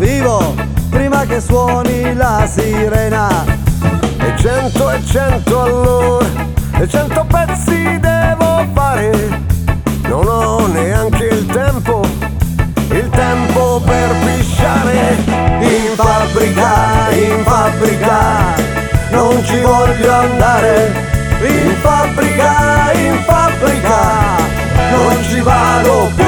vivo prima che suoni la sirena. E 100 all'ora, e 100 pezzi devo fare. Non ho neanche il tempo per pisciare. In fabbrica, non ci voglio andare. In fabbrica, non ci vado più.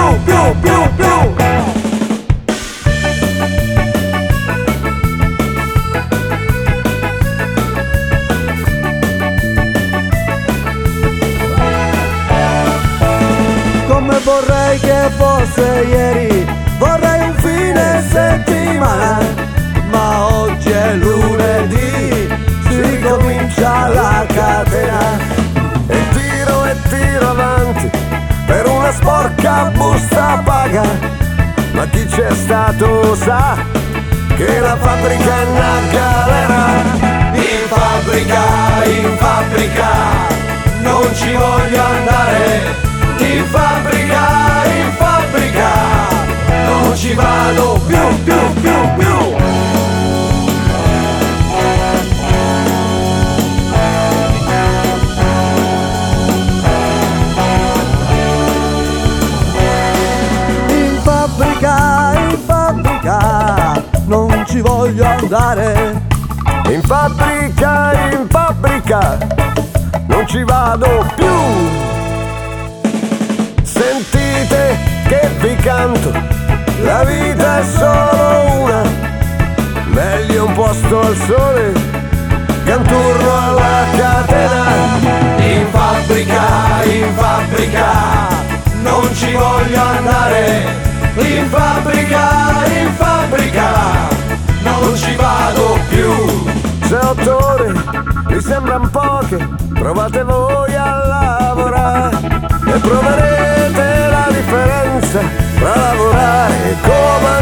Come vorrei che fosse ieri, vorrei un fine settimana, ma oggi è lunedì, si ricomincia la catena. E tiro avanti per una sporca busta paga. Ma chi c'è stato sa che la fabbrica è una galera. In fabbrica, non ci voglio andare. In fabbrica, non ci vado più. In fabbrica, non ci voglio andare. In fabbrica, non ci vado più. Sentite che vi canto, la vita è solo una. Meglio un posto al sole che un turno alla catena. In fabbrica, non ci voglio andare. In fabbrica, non ci vado più. Se 8 ore vi sembran poche, provate voi a lavorare e proverete la differenza tra lavorare come